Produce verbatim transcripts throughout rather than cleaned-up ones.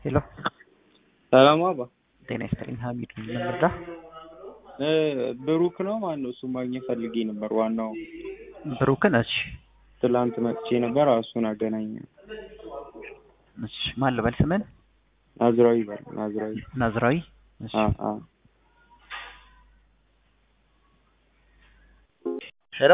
ሄሎ ሰላም አባ ጤና ይስጥልኝ። ሀሚድ ምን ልርዳ? እ ብሩክ ነው ማን ነው? እሱ ማግኘት ፈልጌ ነበር። ዋናው ብሩክን። እሺ ትላንት መጥቼ ነበር። እሱን አገናኝ። እሺ ማን ልበል ስምን? ናዝራዊ በል። ናዝራዊ ናዝራዊ። እሺ አ አ ሄሎ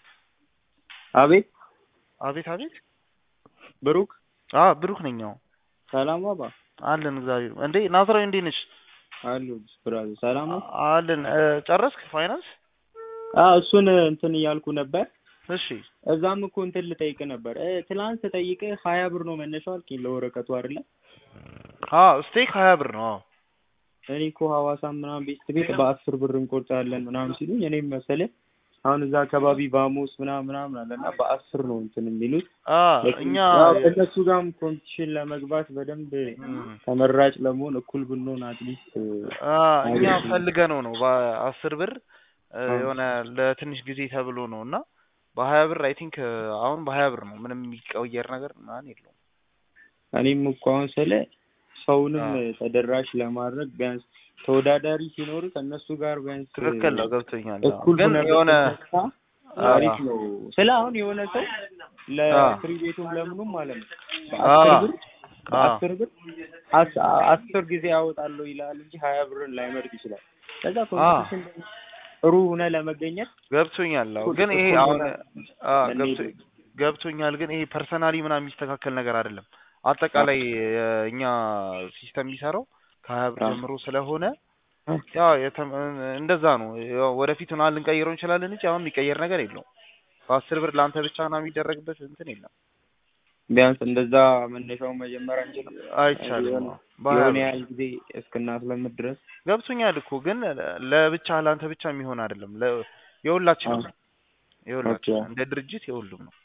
አቤት አቤት አቤት ብሩክ አ ብሩክ ነኝ። አዎ ሰላም አባ አለን እግዚአብሔር። እንዴ ናዝራዊ እንዴት ነሽ? አሉ ብራዘር ሰላም ነው አለን። ጨረስክ ፋይናንስ? አ እሱን እንትን እያልኩ ነበር። እሺ እዛም እኮ እንትን ልጠይቅ ነበር። እ ትላንት ተጠይቀ ሀያ ብር ነው መነሻው አልከኝ ለወረቀቱ አይደለ? አ ስቴክ ሀያ ብር ነው። አዎ እኔ እኮ ሐዋሳ ምናምን ቤት ቤት በአስር ብር እንቆርጣለን ምናምን ሲሉኝ እኔም መሰለኝ አሁን እዛ አካባቢ ባሙስ ምናምን ምናምን አለና በአስር ነው እንትን የሚሉት። አ እኛ እነሱ ጋርም ኮምፒቲሽን ለመግባት በደንብ ተመራጭ ለመሆን እኩል ብንሆን አትሊስት አ እኛ ፈልገ ነው ነው በአስር ብር የሆነ ለትንሽ ጊዜ ተብሎ ነው እና በሀያ ብር አይ ቲንክ አሁን በሀያ ብር ነው። ምንም የሚቀየር ነገር ምናምን የለውም። እኔም እኮ አሁን ስለ ሰውንም ተደራሽ ለማድረግ ቢያንስ ተወዳዳሪ ሲኖር ከነሱ ጋር ቢያንስ ትክክል ነው ገብቶኛል። ግን የሆነ አሪፍ አዎ ነው ስለ አሁን የሆነ ሰው ለፍሪ ቤቱም ለምኑም ማለት ነው በአስር ብር በአስር ብር አስር ጊዜ ያወጣለሁ ይላል እንጂ ሀያ ብርን ላይመርጥ ይችላል። ከዛ ኮምፒቲሽን ጥሩ ሆነ ለመገኘት ገብቶኛል። አዎ ግን ይሄ አሁን አ ገብቶኛል ግን ይሄ ፐርሰናሊ ምናምን የሚስተካከል ነገር አይደለም። አጠቃላይ እኛ ሲስተም የሚሰራው ከሀያ ብር ጀምሮ ስለሆነ ያው እንደዛ ነው። ያው ወደፊት ምናምን ልንቀይረው እንችላለን እንጂ አሁን የሚቀየር ነገር የለውም። በአስር ብር ለአንተ ብቻ ነው የሚደረግበት እንትን የለም። ቢያንስ እንደዛ መነሻውን መጀመር አንችልም? አይቻልም። የሆነ ያህል ጊዜ እስክናስለምድ ድረስ ገብቶኛል እኮ ግን ለብቻ ለአንተ ብቻ የሚሆን አይደለም። የሁላችንም ነው። የሁላችንም እንደ ድርጅት የሁሉም ነው።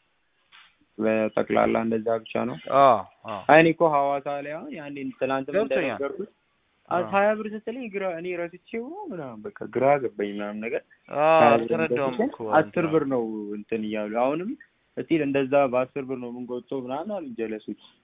በጠቅላላ እንደዛ ብቻ ነው። አዎ አዎ እኔ እኮ ሐዋሳ ላይ አሁን ያኔ ትናንትም እንደነገርኩት ሀያ ብር ስትለኝ ግራ እኔ ረስቼው ምናምን በቃ ግራ ገባኝ ምናምን ነገር። አዎ ተረዳሁም እኮ አስር ብር ነው እንትን እያሉ አሁንም እስቲል እንደዛ በአስር ብር ነው የምንቆጥበው ምናምን አሉ ጀለሶች።